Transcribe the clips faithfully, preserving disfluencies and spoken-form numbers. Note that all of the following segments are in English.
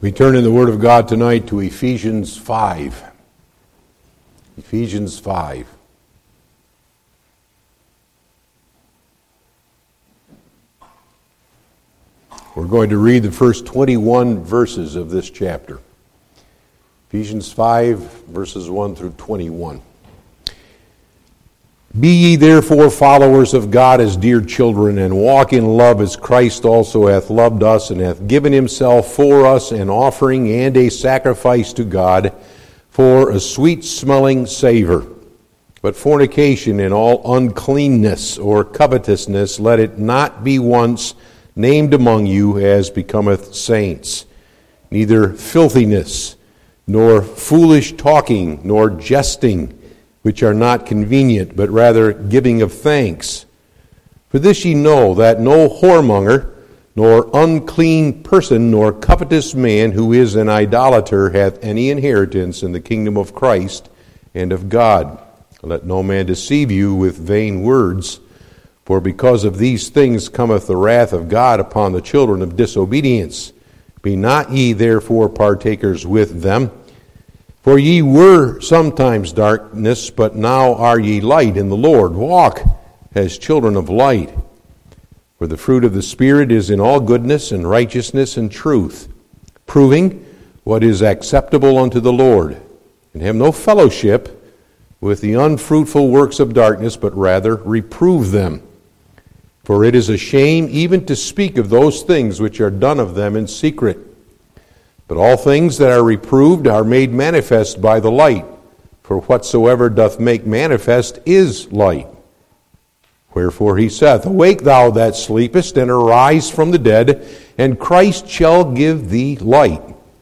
We turn in the Word of God tonight to Ephesians five. Ephesians five. We're going to read the first twenty-one verses of this chapter. Ephesians five, verses one through twenty-one. Be ye therefore followers of God as dear children, and walk in love as Christ also hath loved us, and hath given himself for us an offering and a sacrifice to God for a sweet-smelling savor. But fornication and all uncleanness or covetousness, let it not be once named among you as becometh saints. Neither filthiness, nor foolish talking, nor jesting, which are not convenient, but rather giving of thanks. For this ye know, that no whoremonger, nor unclean person, nor covetous man who is an idolater hath any inheritance in the kingdom of Christ and of God. Let no man deceive you with vain words, for because of these things cometh the wrath of God upon the children of disobedience. Be not ye therefore partakers with them. For ye were sometimes darkness, but now are ye light in the Lord. Walk as children of light. For the fruit of the Spirit is in all goodness and righteousness and truth, proving what is acceptable unto the Lord. And have no fellowship with the unfruitful works of darkness, but rather reprove them. For it is a shame even to speak of those things which are done of them in secret. But all things that are reproved are made manifest by the light, for whatsoever doth make manifest is light. Wherefore he saith, Awake thou that sleepest, and arise from the dead, and Christ shall give thee light.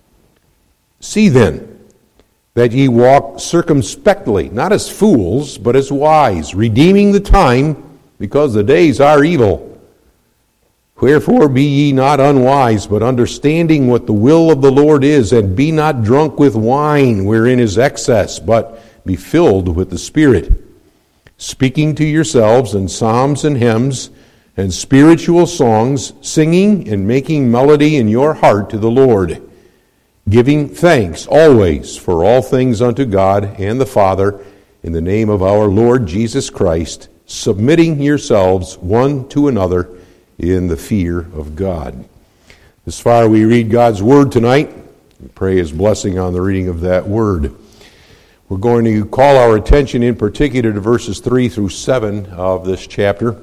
See then, that ye walk circumspectly, not as fools, but as wise, redeeming the time, because the days are evil. Wherefore be ye not unwise, but understanding what the will of the Lord is, and be not drunk with wine, wherein is excess, but be filled with the Spirit, speaking to yourselves in psalms and hymns and spiritual songs, singing and making melody in your heart to the Lord, giving thanks always for all things unto God and the Father, in the name of our Lord Jesus Christ, submitting yourselves one to another in the fear of God. As far we read God's Word tonight, we pray His blessing on the reading of that Word. We're going to call our attention in particular to verses three through seven of this chapter.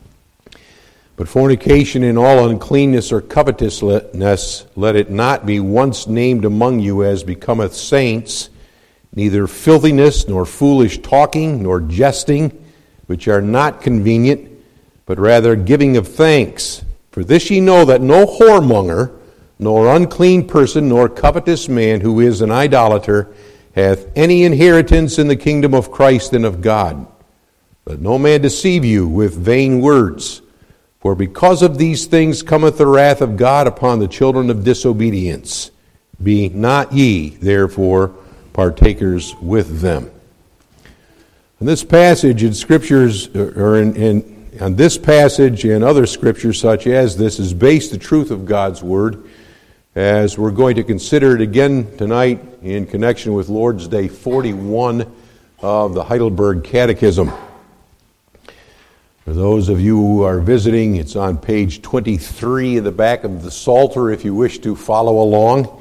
But fornication and all uncleanness or covetousness, let it not be once named among you as becometh saints, neither filthiness, nor foolish talking, nor jesting, which are not convenient, but rather giving of thanks. For this ye know, that no whoremonger, nor unclean person, nor covetous man who is an idolater hath any inheritance in the kingdom of Christ and of God. Let no man deceive you with vain words. For because of these things cometh the wrath of God upon the children of disobedience. Be not ye therefore partakers with them. In this passage in Scriptures, or in, in On this passage and other scriptures such as this is based the truth of God's Word, as we're going to consider it again tonight in connection with Lord's Day forty-one of the Heidelberg Catechism. For those of you who are visiting, it's on page twenty-three in the back of the Psalter if you wish to follow along.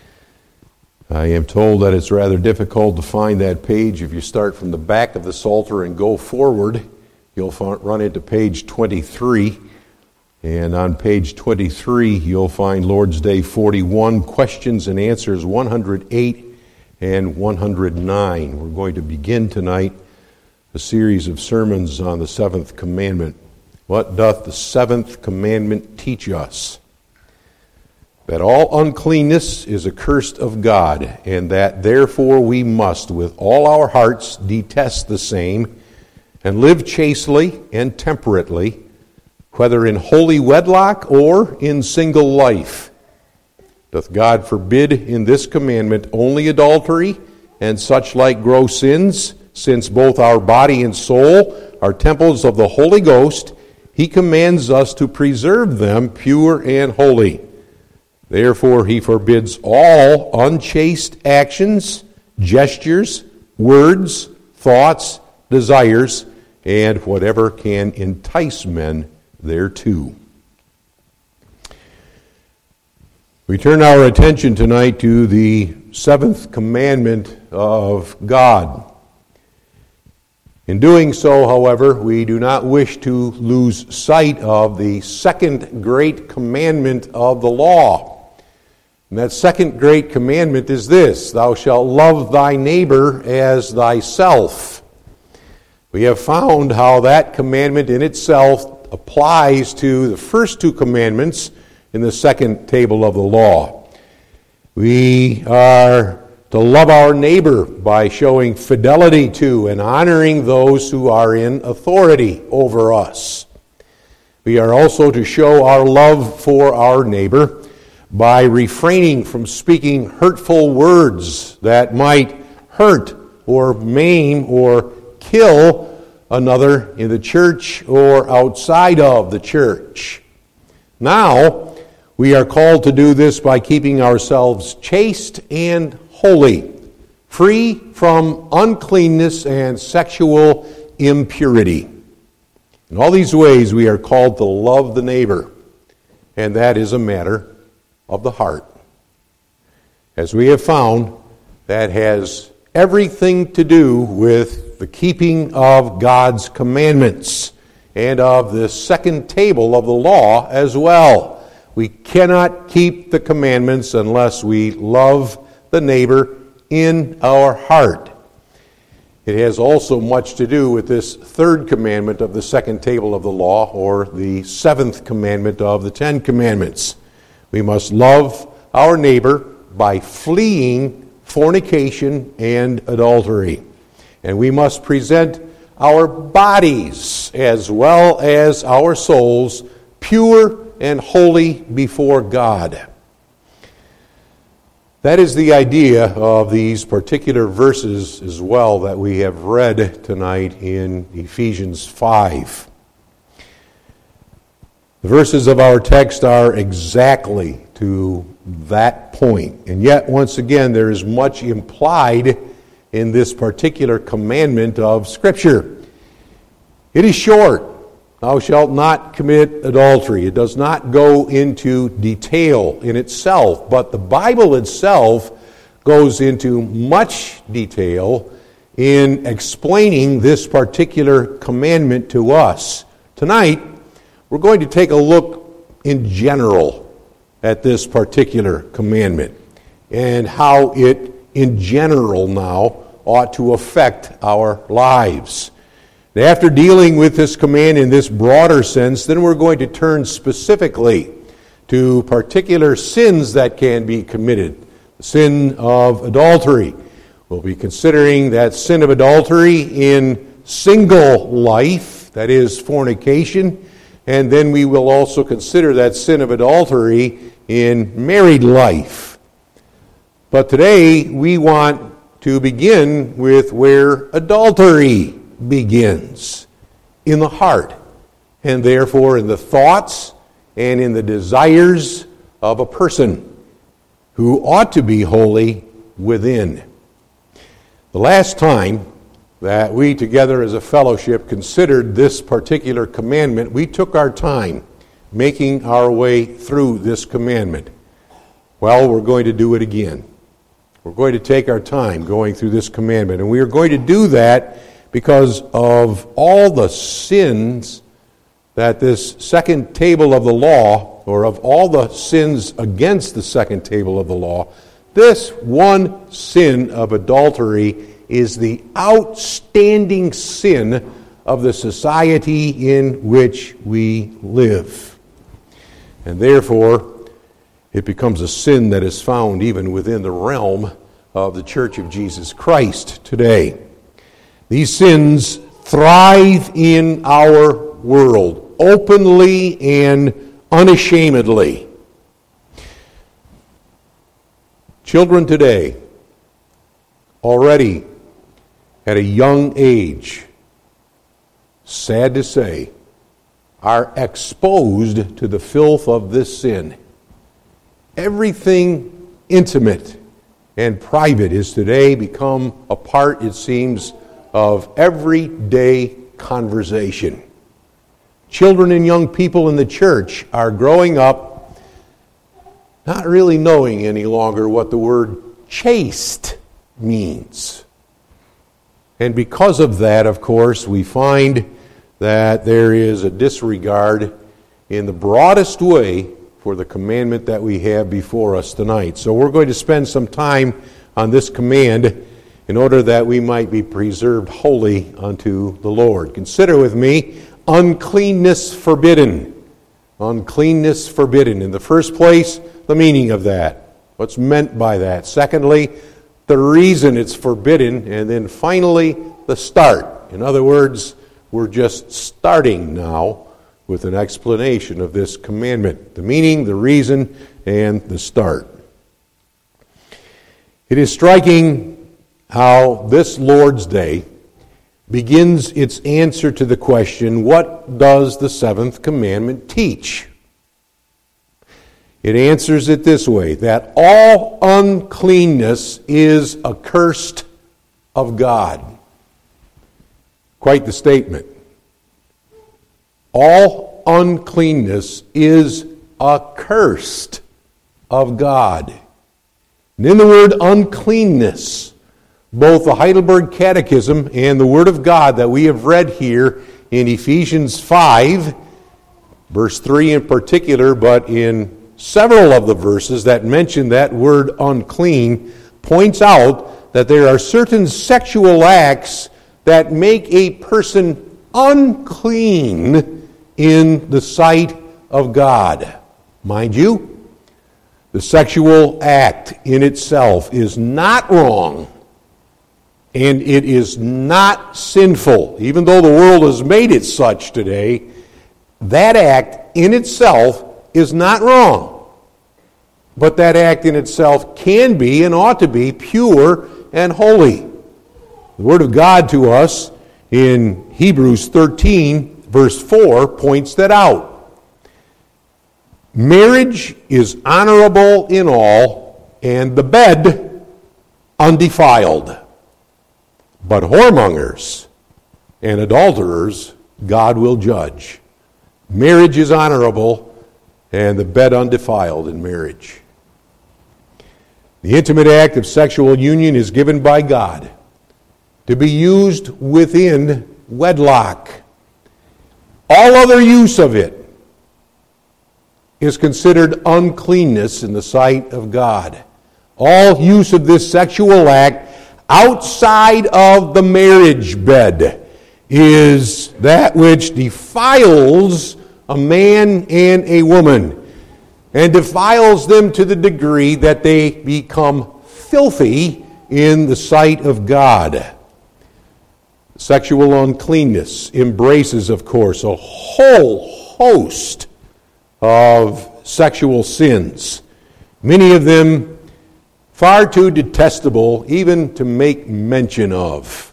I am told that it's rather difficult to find that page if you start from the back of the Psalter and go forward. You'll run into page twenty-three, and on page twenty-three you'll find Lord's Day forty-one, questions and answers one hundred eight and one hundred nine. We're going to begin tonight a series of sermons on the seventh commandment. What doth the seventh commandment teach us? That all uncleanness is accursed of God, and that therefore we must with all our hearts detest the same, and live chastely and temperately, whether in holy wedlock or in single life. Doth God forbid in this commandment only adultery and such like gross sins, since both our body and soul are temples of the Holy Ghost, He commands us to preserve them pure and holy. Therefore, he forbids all unchaste actions, gestures, words, thoughts, desires, and whatever can entice men thereto. We turn our attention tonight to the seventh commandment of God. In doing so, however, we do not wish to lose sight of the second great commandment of the law. And that second great commandment is this: thou shalt love thy neighbor as thyself. We have found how that commandment in itself applies to the first two commandments in the second table of the law. We are to love our neighbor by showing fidelity to and honoring those who are in authority over us. We are also to show our love for our neighbor by refraining from speaking hurtful words that might hurt or maim or kill another in the church or outside of the church. Now, we are called to do this by keeping ourselves chaste and holy, free from uncleanness and sexual impurity. In all these ways, we are called to love the neighbor, and that is a matter of the heart. As we have found, that has everything to do with the keeping of God's commandments and of the second table of the law as well. We cannot keep the commandments unless we love the neighbor in our heart. It has also much to do with this third commandment of the second table of the law, or the seventh commandment of the Ten Commandments. We must love our neighbor by fleeing fornication and adultery. And we must present our bodies as well as our souls pure and holy before God. That is the idea of these particular verses as well that we have read tonight in Ephesians five. The verses of our text are exactly to that point. And yet, once again, there is much implied in this particular commandment of Scripture. It is short. Thou shalt not commit adultery. It does not go into detail in itself, but the Bible itself goes into much detail in explaining this particular commandment to us. Tonight, we're going to take a look in general at this particular commandment and how it, in general now, ought to affect our lives. After dealing with this command in this broader sense, then we're going to turn specifically to particular sins that can be committed. The sin of adultery. We'll be considering that sin of adultery in single life, that is fornication, and then we will also consider that sin of adultery in married life. But today we want to begin with where adultery begins, in the heart, and therefore in the thoughts and in the desires of a person who ought to be holy within. The last time that we together as a fellowship considered this particular commandment, we took our time making our way through this commandment. Well, we're going to do it again. We're going to take our time going through this commandment, and we are going to do that because of all the sins that this second table of the law, or of all the sins against the second table of the law, this one sin of adultery is the outstanding sin of the society in which we live. And therefore, it becomes a sin that is found even within the realm of the Church of Jesus Christ today. These sins thrive in our world, openly and unashamedly. Children today, already at a young age, sad to say, are exposed to the filth of this sin. Everything intimate and private is today become a part, it seems, of everyday conversation. Children and young people in the church are growing up not really knowing any longer what the word chaste means. And because of that, of course, we find that there is a disregard in the broadest way for the commandment that we have before us tonight. So we're going to spend some time on this command in order that we might be preserved holy unto the Lord. Consider with me, uncleanness forbidden. Uncleanness forbidden. In the first place, the meaning of that. What's meant by that? Secondly, the reason it's forbidden. And then finally, the start. In other words, we're just starting now with an explanation of this commandment. The meaning, the reason, and the start. It is striking how this Lord's Day begins its answer to the question, what does the seventh commandment teach? It answers it this way, that all uncleanness is accursed of God. Quite the statement. All uncleanness is accursed of God. And in the word uncleanness, both the Heidelberg Catechism and the Word of God that we have read here in Ephesians five, verse three in particular, but in several of the verses that mention that word unclean, points out that there are certain sexual acts that make a person unclean in the sight of God. Mind you, the sexual act in itself is not wrong, and it is not sinful. Even though the world has made it such today, that act in itself is not wrong. But that act in itself can be and ought to be pure and holy. The Word of God to us in Hebrews thirteen, verse four, points that out. Marriage is honorable in all, and the bed undefiled. But whoremongers and adulterers God will judge. Marriage is honorable, and the bed undefiled in marriage. The intimate act of sexual union is given by God to be used within wedlock. All other use of it is considered uncleanness in the sight of God. All use of this sexual act outside of the marriage bed is that which defiles a man and a woman, and defiles them to the degree that they become filthy in the sight of God. Sexual uncleanness embraces, of course, a whole host of sexual sins, many of them far too detestable even to make mention of.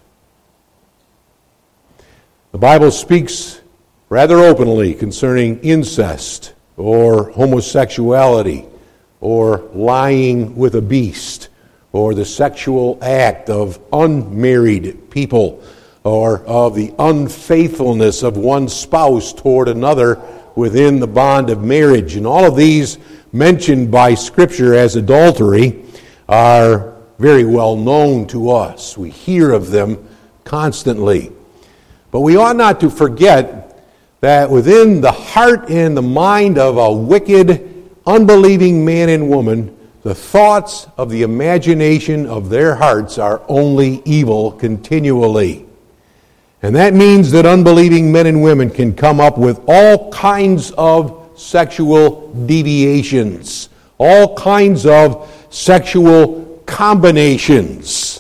The Bible speaks rather openly concerning incest, or homosexuality, or lying with a beast, or the sexual act of unmarried people, or of the unfaithfulness of one spouse toward another within the bond of marriage. And all of these mentioned by Scripture as adultery are very well known to us. We hear of them constantly. But we ought not to forget that within the heart and the mind of a wicked, unbelieving man and woman, the thoughts of the imagination of their hearts are only evil continually. And that means that unbelieving men and women can come up with all kinds of sexual deviations, all kinds of sexual combinations.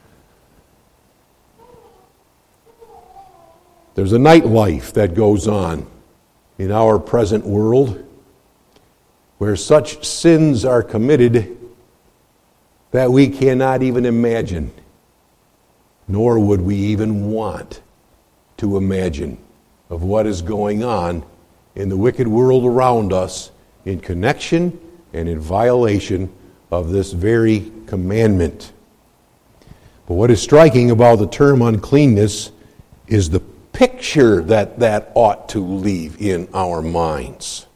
There's a nightlife that goes on in our present world where such sins are committed that we cannot even imagine, nor would we even want to imagine of what is going on in the wicked world around us in connection and in violation of this very commandment. But what is striking about the term uncleanness is the picture that that ought to leave in our minds.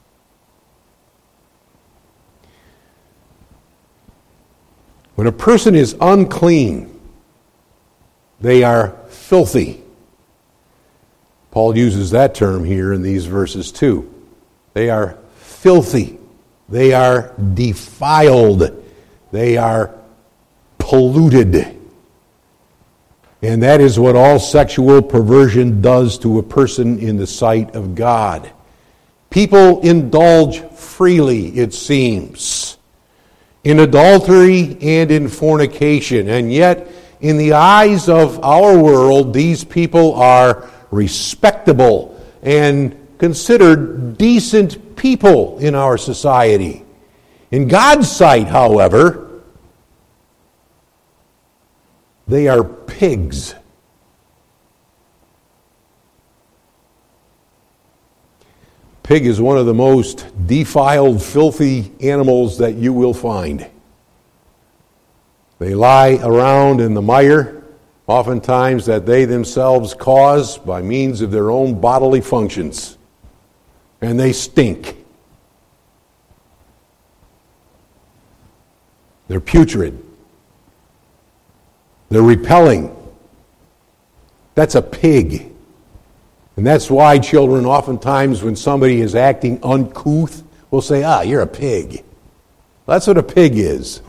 When a person is unclean, they are filthy. Paul uses that term here in these verses too. They are filthy. They are defiled. They are polluted. And that is what all sexual perversion does to a person in the sight of God. People indulge freely, it seems, in adultery and in fornication. And yet, in the eyes of our world, these people are respectable and considered decent people in our society. In God's sight, however, they are pigs. Pig is one of the most defiled, filthy animals that you will find. They lie around in the mire, oftentimes that they themselves cause by means of their own bodily functions. And they stink. They're putrid. They're repelling. That's a pig. And that's why children oftentimes, when somebody is acting uncouth, will say, ah, you're a pig. That's what a pig is.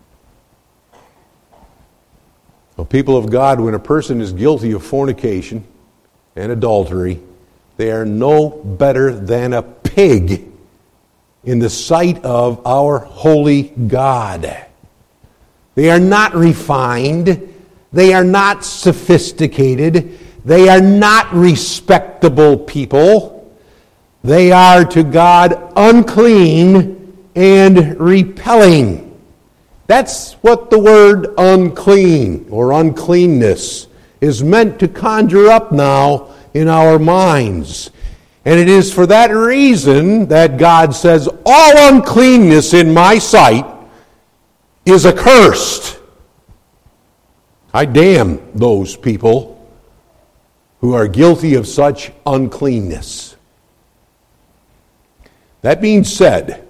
Well, people of God, when a person is guilty of fornication and adultery, they are no better than a pig in the sight of our holy God. They are not refined. They are not sophisticated. They are not respectable people. They are to God unclean and repelling. That's what the word unclean or uncleanness is meant to conjure up now in our minds. And it is for that reason that God says, all uncleanness in my sight is accursed. I damn those people who are guilty of such uncleanness. That being said,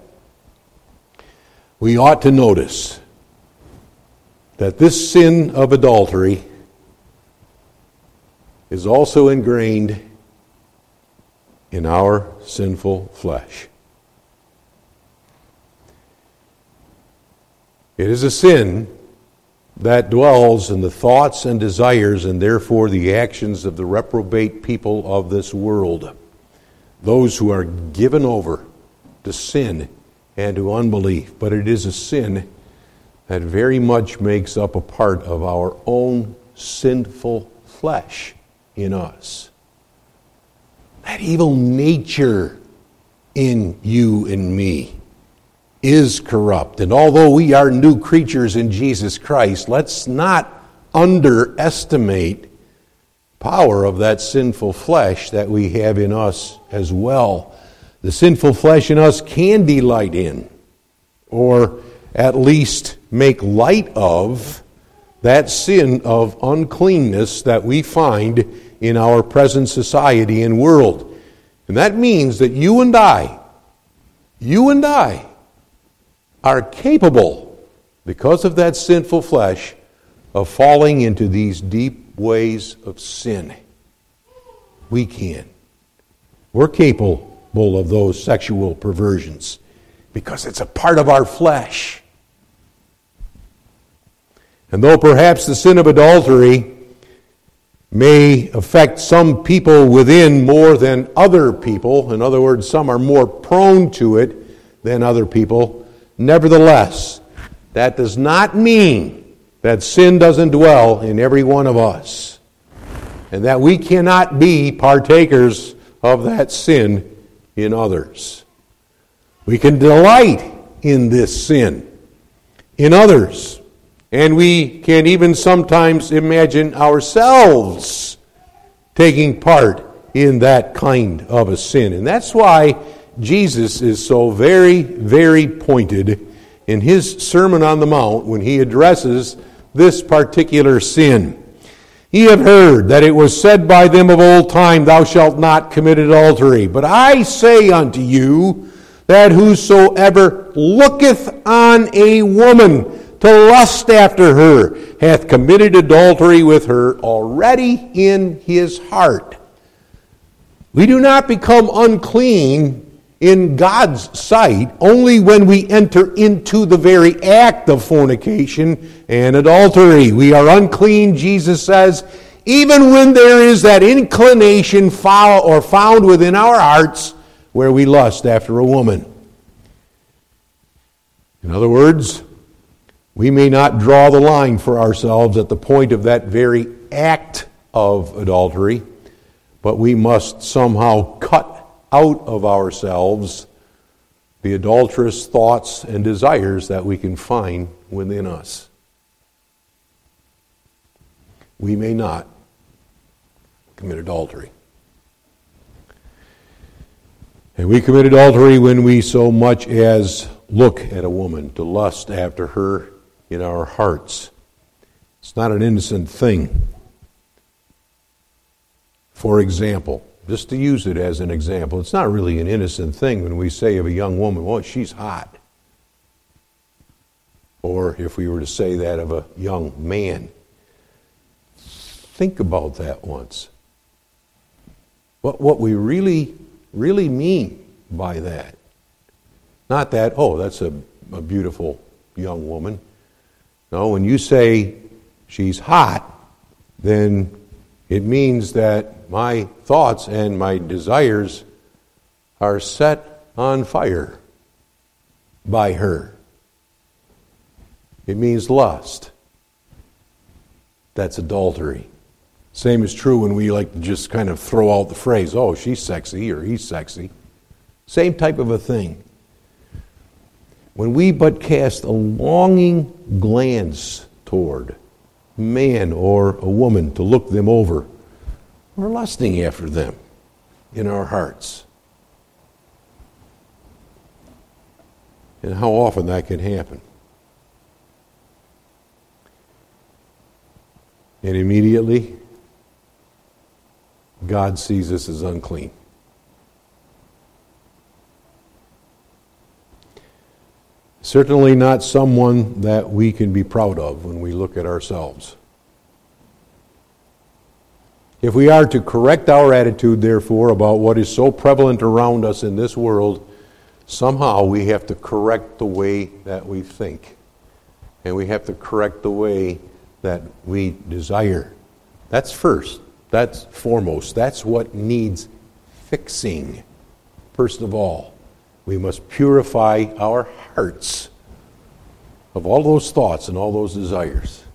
we ought to notice that this sin of adultery is also ingrained in our sinful flesh. It is a sin that dwells in the thoughts and desires and therefore the actions of the reprobate people of this world, those who are given over to sin and to unbelief. But it is a sin that very much makes up a part of our own sinful flesh in us. That evil nature in you and me is corrupt. And although we are new creatures in Jesus Christ, let's not underestimate the power of that sinful flesh that we have in us as well. The sinful flesh in us can delight in, or at least make light of, that sin of uncleanness that we find in our present society and world. And that means that you and I, you and I, are capable, because of that sinful flesh, of falling into these deep ways of sin. We can. We're capable of those sexual perversions because it's a part of our flesh. And though perhaps the sin of adultery may affect some people within more than other people, in other words, some are more prone to it than other people, nevertheless, that does not mean that sin doesn't dwell in every one of us, and that we cannot be partakers of that sin in others. We can delight in this sin in others, and we can even sometimes imagine ourselves taking part in that kind of a sin. And that's why Jesus is so very, very pointed in his Sermon on the Mount when he addresses this particular sin. Ye have heard that it was said by them of old time, Thou shalt not commit adultery. But I say unto you, that whosoever looketh on a woman to lust after her hath committed adultery with her already in his heart. We do not become unclean in God's sight only when we enter into the very act of fornication and adultery. We are unclean, Jesus says, even when there is that inclination foul or found within our hearts where we lust after a woman. In other words, we may not draw the line for ourselves at the point of that very act of adultery, but we must somehow cut out of ourselves the adulterous thoughts and desires that we can find within us. We may not commit adultery. And we commit adultery when we so much as look at a woman to lust after her in our hearts. It's not an innocent thing. For example, just to use it as an example, it's not really an innocent thing when we say of a young woman, well, she's hot. Or if we were to say that of a young man. Think about that once. What, what we really, really mean by that. Not that, oh, that's a, a beautiful young woman. No, when you say she's hot, then it means that my thoughts and my desires are set on fire by her. It means lust. That's adultery. Same is true when we like to just kind of throw out the phrase, oh, she's sexy or he's sexy. Same type of a thing. When we but cast a longing glance toward a man or a woman to look them over, we're lusting after them in our hearts. And how often that can happen. And immediately, God sees us as unclean. Certainly not someone that we can be proud of when we look at ourselves. If we are to correct our attitude, therefore, about what is so prevalent around us in this world, somehow we have to correct the way that we think. And we have to correct the way that we desire. That's first. That's foremost. That's what needs fixing. First of all, we must purify our hearts of all those thoughts and all those desires.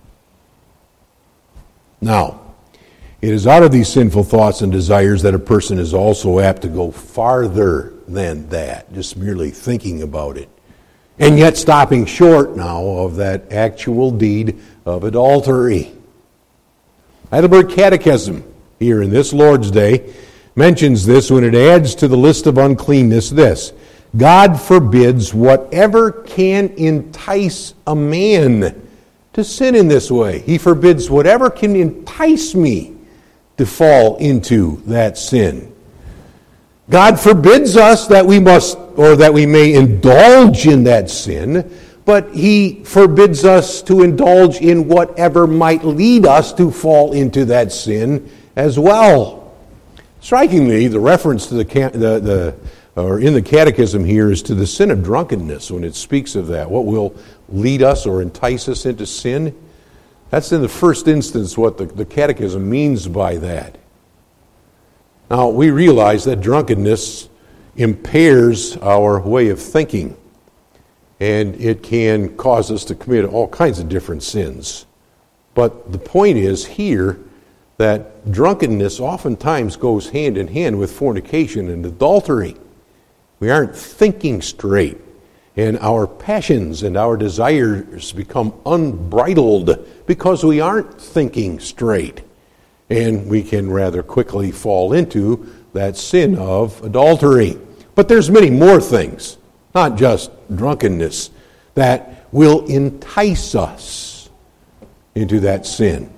Now, it is out of these sinful thoughts and desires that a person is also apt to go farther than that, just merely thinking about it. And yet stopping short now of that actual deed of adultery. Heidelberg Catechism, here in this Lord's Day, mentions this when it adds to the list of uncleanness this: God forbids whatever can entice a man to sin in this way. He forbids whatever can entice me to fall into that sin. God forbids us that we must, or that we may indulge in that sin, but He forbids us to indulge in whatever might lead us to fall into that sin as well. Strikingly, the reference to the, the, the or in the Catechism here is to the sin of drunkenness when it speaks of that. What will lead us or entice us into sin? That's in the first instance what the, the Catechism means by that. Now, we realize that drunkenness impairs our way of thinking, and it can cause us to commit all kinds of different sins. But the point is here that drunkenness oftentimes goes hand in hand with fornication and adultery. We aren't thinking straight, and our passions and our desires become unbridled because we aren't thinking straight. And we can rather quickly fall into that sin of adultery. But there's many more things, not just drunkenness, that will entice us into that sin.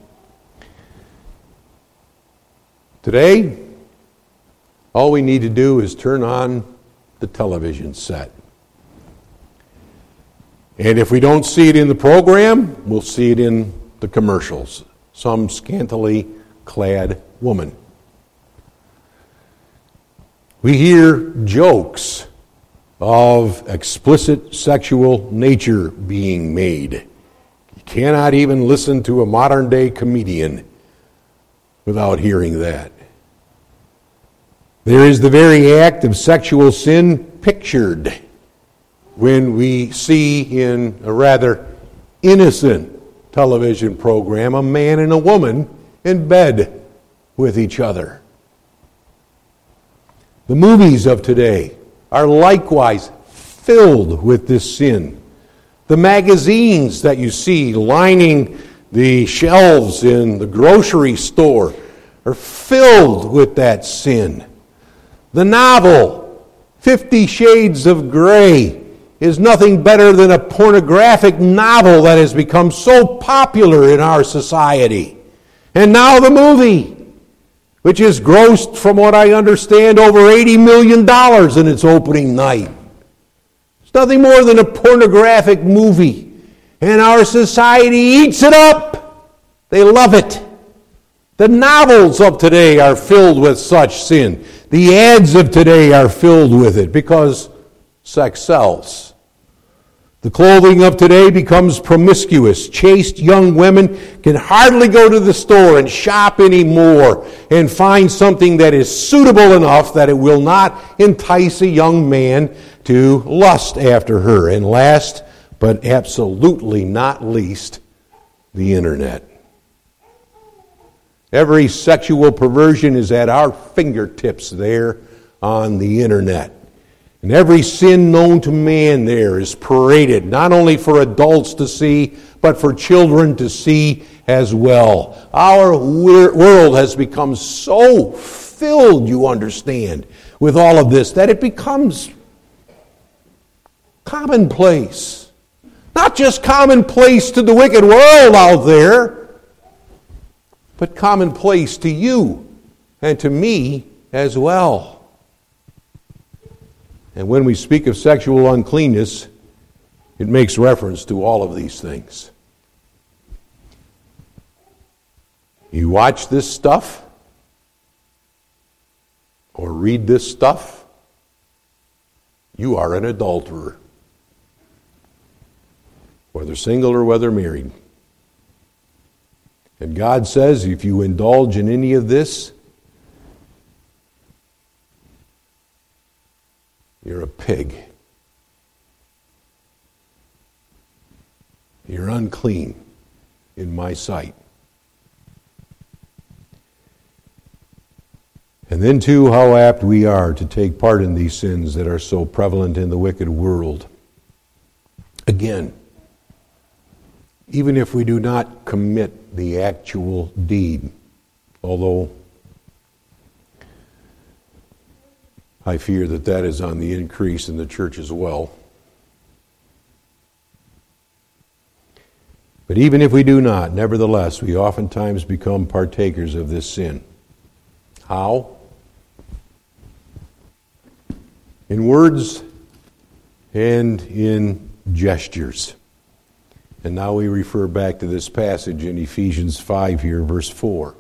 Today, all we need to do is turn on the television set. And if we don't see it in the program, we'll see it in the commercials. Some scantily clad woman. We hear jokes of explicit sexual nature being made. You cannot even listen to a modern day comedian without hearing that. There is the very act of sexual sin pictured when we see in a rather innocent television program a man and a woman in bed with each other. The movies of today are likewise filled with this sin. The magazines that you see lining the shelves in the grocery store are filled with that sin. The novel, Fifty Shades of Grey, is nothing better than a pornographic novel that has become so popular in our society. And now the movie, which has grossed, from what I understand, over eighty million dollars in its opening night. It's nothing more than a pornographic movie. And our society eats it up. They love it. The novels of today are filled with such sin. The ads of today are filled with it because sex sells. The clothing of today becomes promiscuous. Chaste young women can hardly go to the store and shop anymore and find something that is suitable enough that it will not entice a young man to lust after her. And last, but absolutely not least, the internet. Every sexual perversion is at our fingertips there on the internet. And every sin known to man there is paraded, not only for adults to see, but for children to see as well. Our world has become so filled, you understand, with all of this, that it becomes commonplace. Not just commonplace to the wicked world out there, but commonplace to you and to me as well. And when we speak of sexual uncleanness, it makes reference to all of these things. You watch this stuff or read this stuff, you are an adulterer, whether single or whether married. And God says if you indulge in any of this, you're a pig. You're unclean in my sight. And then, too, how apt we are to take part in these sins that are so prevalent in the wicked world. Again, even if we do not commit the actual deed, although I fear that that is on the increase in the church as well. But even if we do not, nevertheless, we oftentimes become partakers of this sin. How? In words and in gestures. And now we refer back to this passage in Ephesians five here, verse four.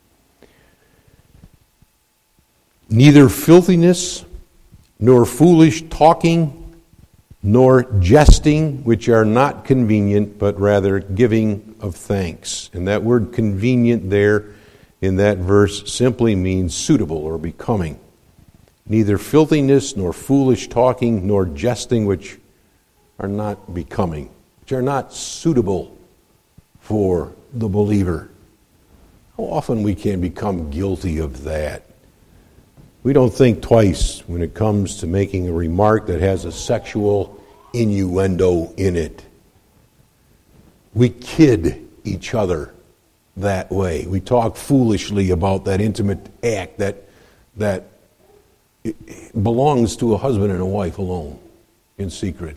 Neither filthiness, nor foolish talking, nor jesting, which are not convenient, but rather giving of thanks. And that word convenient there in that verse simply means suitable or becoming. Neither filthiness, nor foolish talking, nor jesting, which are not becoming, which are not suitable for the believer. How often we can become guilty of that. We don't think twice when it comes to making a remark that has a sexual innuendo in it. We kid each other that way. We talk foolishly about that intimate act, that, that belongs to a husband and a wife alone, in secret.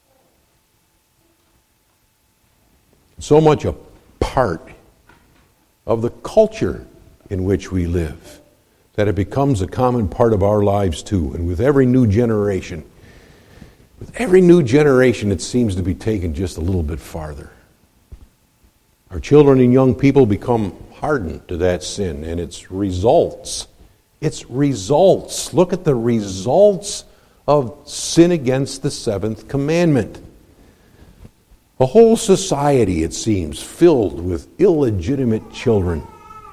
So much a part of the culture in which we live that it becomes a common part of our lives too. And with every new generation, with every new generation, it seems to be taken just a little bit farther. Our children and young people become hardened to that sin and its results. Its results. Look at the results of sin against the seventh commandment. A whole society, it seems, filled with illegitimate children.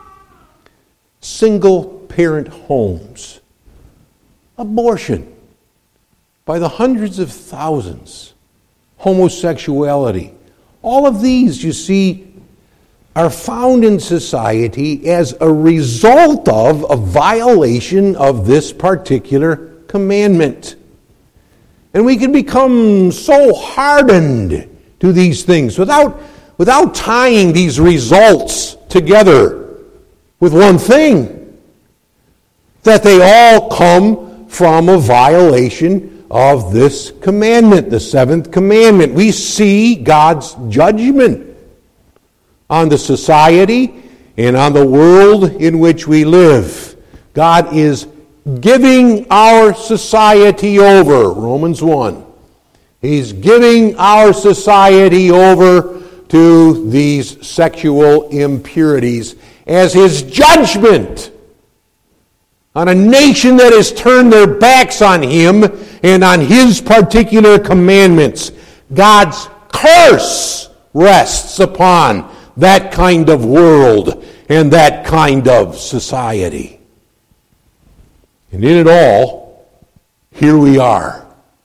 Single-parent homes. Abortion by the hundreds of thousands. Homosexuality. All of these, you see, are found in society as a result of a violation of this particular commandment. And we can become so hardened to these things without, without tying these results together with one thing, that they all come from a violation of this commandment, the seventh commandment. We see God's judgment on the society and on the world in which we live. God is giving our society over, Romans one. He's giving our society over to these sexual impurities as His judgment on a nation that has turned their backs on Him and on His particular commandments. God's curse rests upon that kind of world and that kind of society. And in it all, here we are.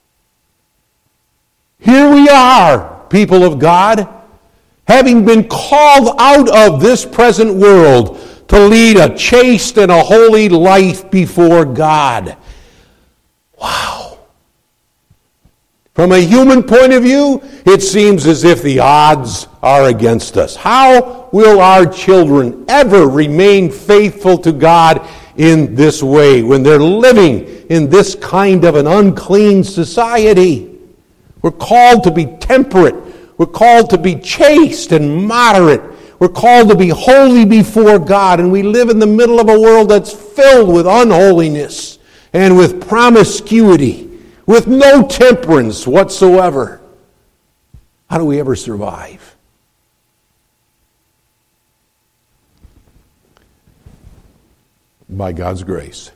Here we are, people of God, having been called out of this present world to lead a chaste and a holy life before God. Wow. From a human point of view, it seems as if the odds are against us. How will our children ever remain faithful to God in this way when they're living in this kind of an unclean society? We're called to be temperate. We're called to be chaste and moderate. We're called to be holy before God. And we live in the middle of a world that's filled with unholiness and with promiscuity, with no temperance whatsoever. How do we ever survive? By God's grace.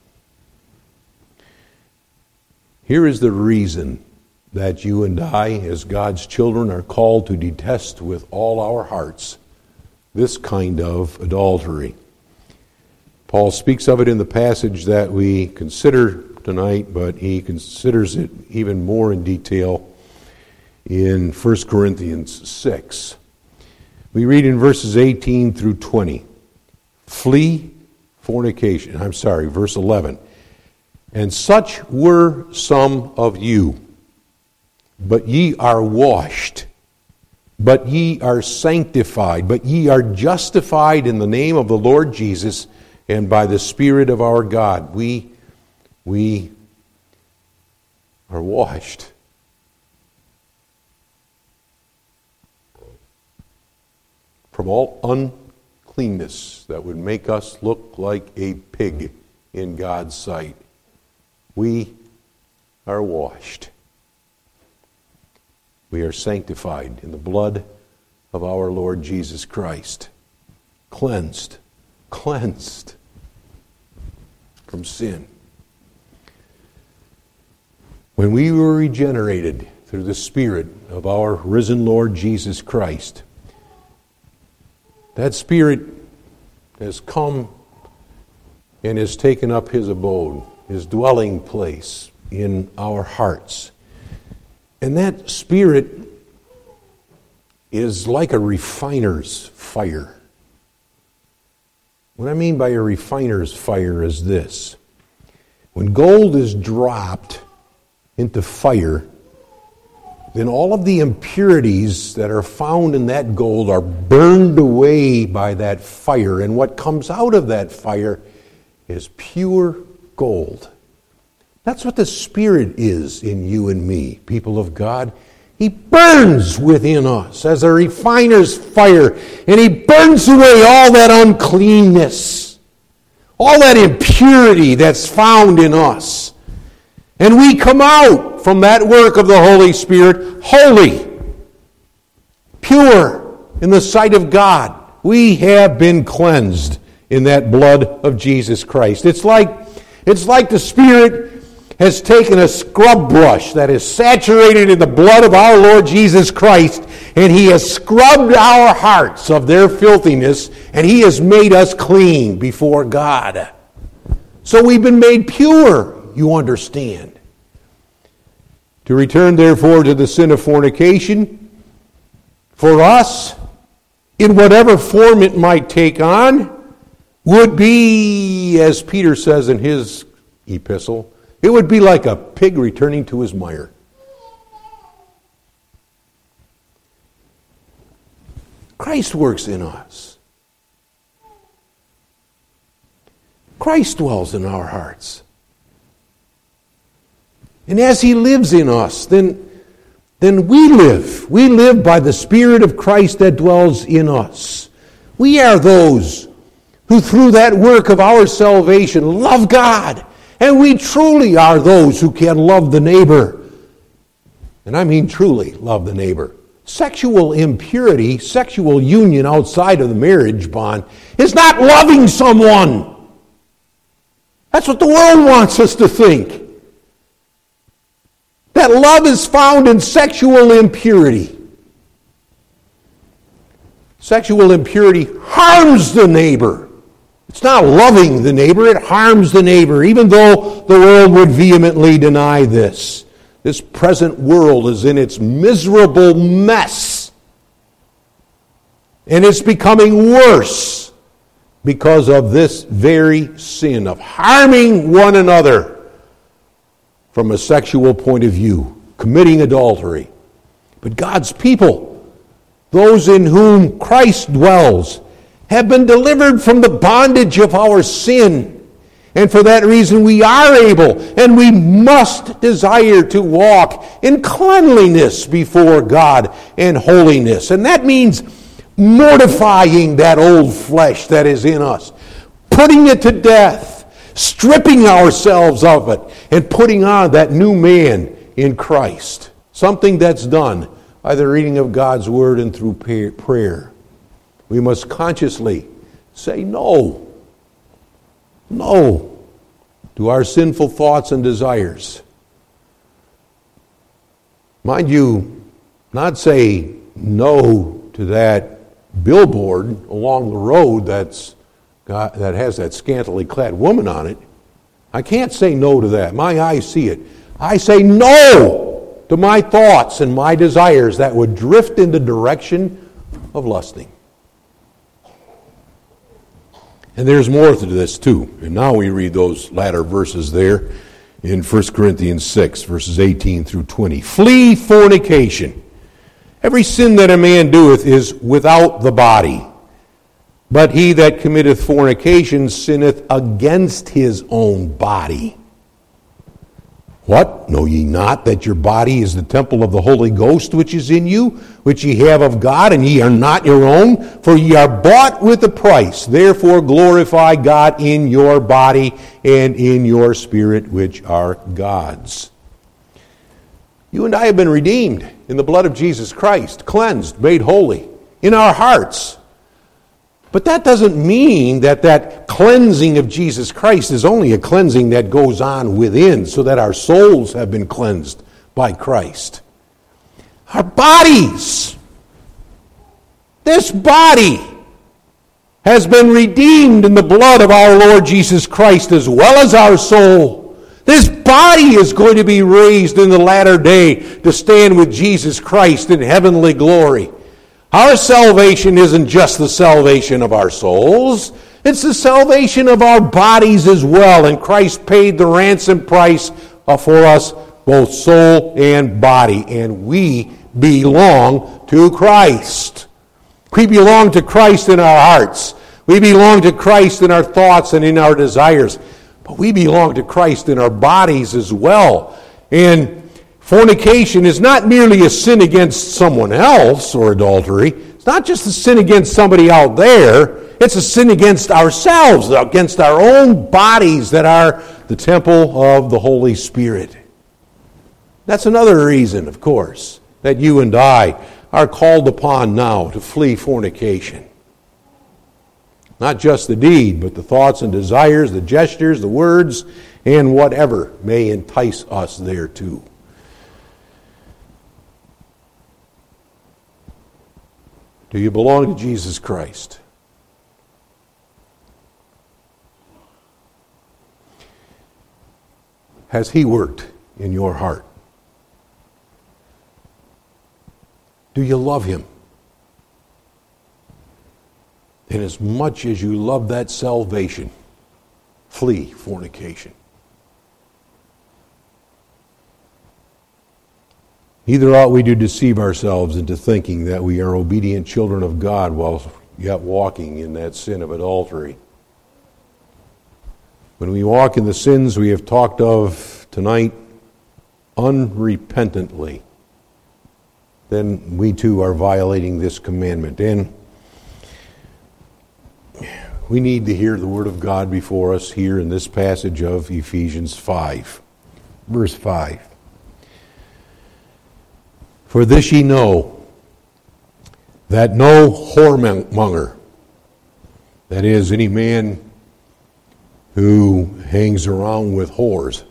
Here is the reason that you and I, as God's children, are called to detest with all our hearts this kind of adultery. Paul speaks of it in the passage that we consider tonight, but he considers it even more in detail in First Corinthians six. We read in verses eighteen through twenty, flee fornication. I'm sorry, verse eleven. And such were some of you, but ye are washed, but ye are sanctified, but ye are justified in the name of the Lord Jesus and by the Spirit of our God. We, we are washed. From all uncleanness that would make us look like a pig in God's sight. We are washed. We are sanctified in the blood of our Lord Jesus Christ. Cleansed. Cleansed from sin. When we were regenerated through the Spirit of our risen Lord Jesus Christ, that Spirit has come and has taken up His abode, His dwelling place in our hearts. And that Spirit is like a refiner's fire. What I mean by a refiner's fire is this. When gold is dropped into fire, then all of the impurities that are found in that gold are burned away by that fire. And what comes out of that fire is pure gold. That's what the Spirit is in you and me, people of God. He burns within us as a refiner's fire, and He burns away all that uncleanness, all that impurity that's found in us. And we come out from that work of the Holy Spirit holy, pure in the sight of God. We have been cleansed in that blood of Jesus Christ. It's like, it's like the Spirit has taken a scrub brush that is saturated in the blood of our Lord Jesus Christ, and He has scrubbed our hearts of their filthiness, and He has made us clean before God. So we've been made pure, you understand. To return, therefore, to the sin of fornication, for us, in whatever form it might take on, would be, as Peter says in his epistle, it would be like a pig returning to his mire. Christ works in us. Christ dwells in our hearts. And as He lives in us, then, then we live. We live by the Spirit of Christ that dwells in us. We are those who through that work of our salvation love God. And we truly are those who can love the neighbor. And I mean truly love the neighbor. Sexual impurity, sexual union outside of the marriage bond is not loving someone. That's what the world wants us to think. That love is found in sexual impurity. Sexual impurity harms the neighbor. It's not loving the neighbor, it harms the neighbor, even though the world would vehemently deny this. This present world is in its miserable mess. And it's becoming worse because of this very sin of harming one another from a sexual point of view, committing adultery. But God's people, those in whom Christ dwells, have been delivered from the bondage of our sin. And for that reason we are able and we must desire to walk in cleanliness before God and holiness. And that means mortifying that old flesh that is in us, putting it to death, stripping ourselves of it, and putting on that new man in Christ. Something that's done by the reading of God's Word and through prayer. We must consciously say no. No to our sinful thoughts and desires. Mind you, not say no to that billboard along the road that's got, that has that scantily clad woman on it. I can't say no to that. My eyes see it. I say no to my thoughts and my desires that would drift in the direction of lusting. And there's more to this too. And now we read those latter verses there in First Corinthians six, verses eighteen through twenty. Flee fornication. Every sin that a man doeth is without the body. But he that committeth fornication sinneth against his own body. What? Know ye not that your body is the temple of the Holy Ghost which is in you, which ye have of God, and ye are not your own? For ye are bought with a price. Therefore glorify God in your body and in your spirit, which are God's. You and I have been redeemed in the blood of Jesus Christ, cleansed, made holy in our hearts. But that doesn't mean that that cleansing of Jesus Christ is only a cleansing that goes on within, so that our souls have been cleansed by Christ. Our bodies, this body has been redeemed in the blood of our Lord Jesus Christ, as well as our soul. This body is going to be raised in the latter day to stand with Jesus Christ in heavenly glory. Our salvation isn't just the salvation of our souls. It's the salvation of our bodies as well. And Christ paid the ransom price for us, both soul and body. And we belong to Christ. We belong to Christ in our hearts. We belong to Christ in our thoughts and in our desires. We belong to Christ in our bodies as well. And fornication is not merely a sin against someone else or adultery. It's not just a sin against somebody out there. It's a sin against ourselves, against our own bodies that are the temple of the Holy Spirit. That's another reason, of course, that you and I are called upon now to flee fornication. Not just the deed, but the thoughts and desires, the gestures, the words, and whatever may entice us thereto. Do you belong to Jesus Christ? Has He worked in your heart? Do you love Him? And as much as you love that salvation, flee fornication. Neither ought we to deceive ourselves into thinking that we are obedient children of God while yet walking in that sin of adultery. When we walk in the sins we have talked of tonight unrepentantly, then we too are violating this commandment. And we need to hear the Word of God before us here in this passage of Ephesians five. Verse five. For this ye know, that no whoremonger, that is, any man who hangs around with whores,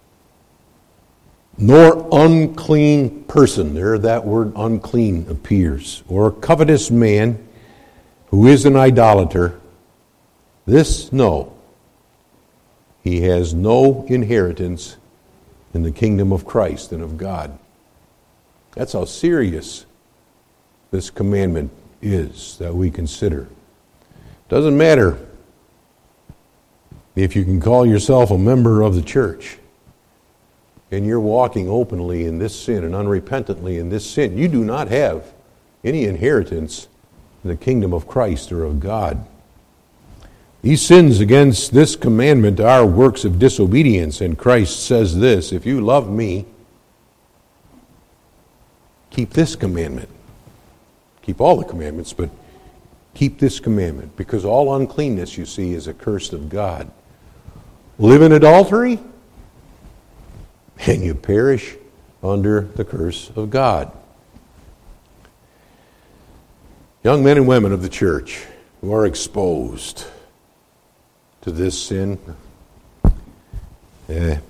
nor unclean person, there that word unclean appears, or covetous man who is an idolater, this know, he has no inheritance in the kingdom of Christ and of God. That's how serious this commandment is that we consider. Doesn't matter if you can call yourself a member of the church and you're walking openly in this sin and unrepentantly in this sin. You do not have any inheritance in the kingdom of Christ or of God. These sins against this commandment are works of disobedience, and Christ says this, if you love me, keep this commandment. Keep all the commandments, but keep this commandment, because all uncleanness, you see, is accursed of God. Live in adultery, and you perish under the curse of God. Young men and women of the church who are exposed to this sin, eh,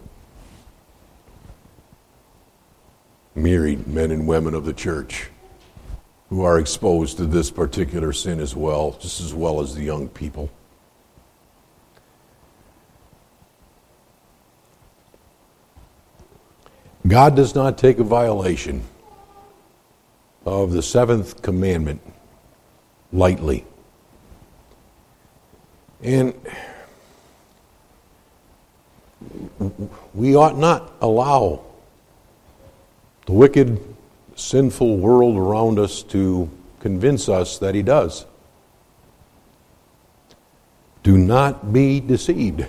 married men and women of the church who are exposed to this particular sin as well, just as well as the young people. God does not take a violation of the seventh commandment lightly. And we ought not allow the wicked, sinful world around us to convince us that he does. Do not be deceived.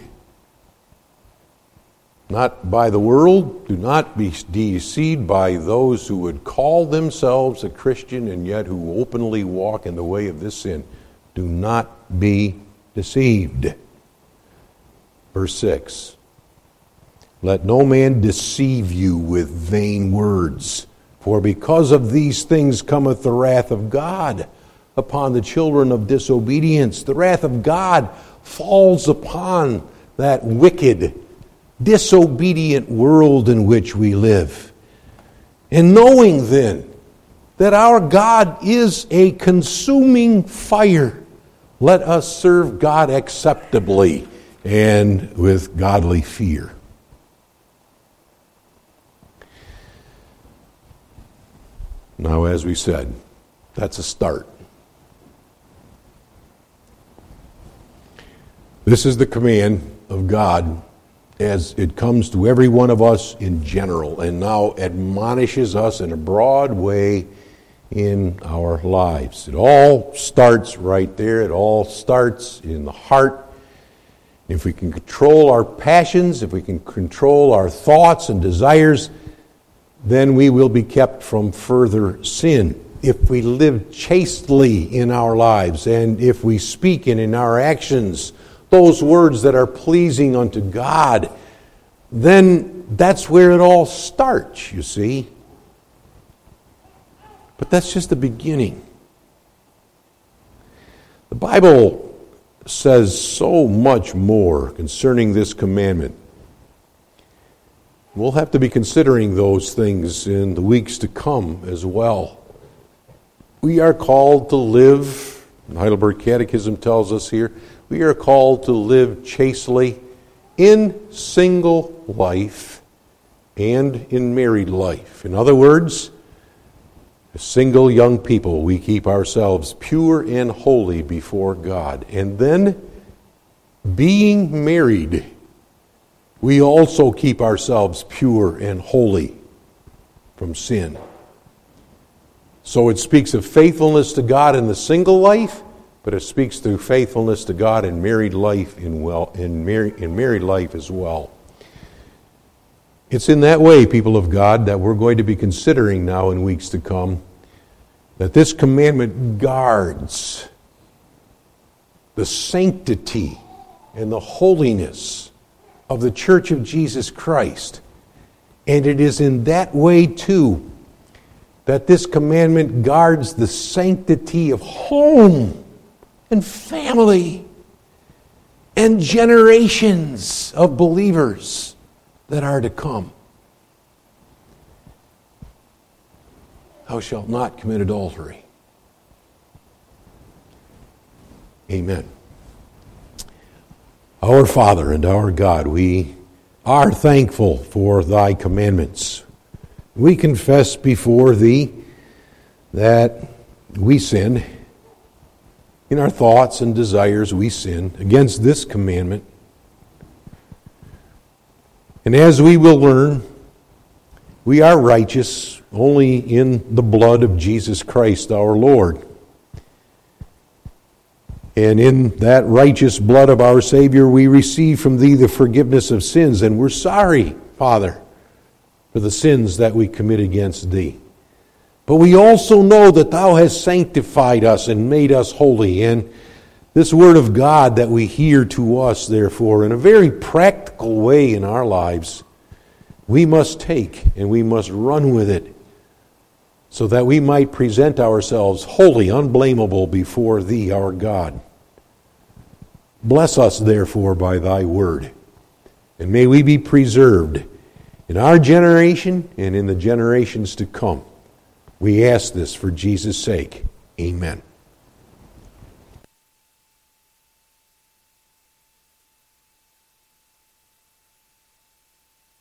Not by the world. Do not be deceived by those who would call themselves a Christian and yet who openly walk in the way of this sin. Do not be deceived. Verse six. Let no man deceive you with vain words, for because of these things cometh the wrath of God upon the children of disobedience. The wrath of God falls upon that wicked, disobedient world in which we live. And knowing then that our God is a consuming fire, let us serve God acceptably and with godly fear. Now, as we said, that's a start. This is the command of God as it comes to every one of us in general, and now admonishes us in a broad way in our lives. It all starts right there. It all starts in the heart. If we can control our passions, if we can control our thoughts and desires, then we will be kept from further sin. If we live chastely in our lives, and if we speak and in our actions those words that are pleasing unto God, then that's where it all starts, you see. But that's just the beginning. The Bible says so much more concerning this commandment. We'll have to be considering those things in the weeks to come as well. We are called to live, the Heidelberg Catechism tells us here, we are called to live chastely in single life and in married life. In other words, as single young people, we keep ourselves pure and holy before God. And then, being married, we also keep ourselves pure and holy from sin. So it speaks of faithfulness to God in the single life, but it speaks to faithfulness to God in married life, in well, in, mar- in married life as well. It's in that way, people of God, that we're going to be considering now in weeks to come, that this commandment guards the sanctity and the holiness of the Church of Jesus Christ. And it is in that way, too, that this commandment guards the sanctity of home and family and generations of believers that are to come. Thou shalt not commit adultery. Amen. Our Father and our God, we are thankful for thy commandments. We confess before thee that we sin. In our thoughts and desires we sin against this commandment. And as we will learn, we are righteous only in the blood of Jesus Christ our Lord. And in that righteous blood of our Savior, we receive from thee the forgiveness of sins. And we're sorry, Father, for the sins that we commit against thee. But we also know that thou hast sanctified us and made us holy. And this word of God that we hear to us, therefore, in a very practical way in our lives, we must take and we must run with it so that we might present ourselves holy, unblameable before thee, our God. Bless us, therefore, by thy word. And may we be preserved in our generation and in the generations to come. We ask this for Jesus' sake. Amen.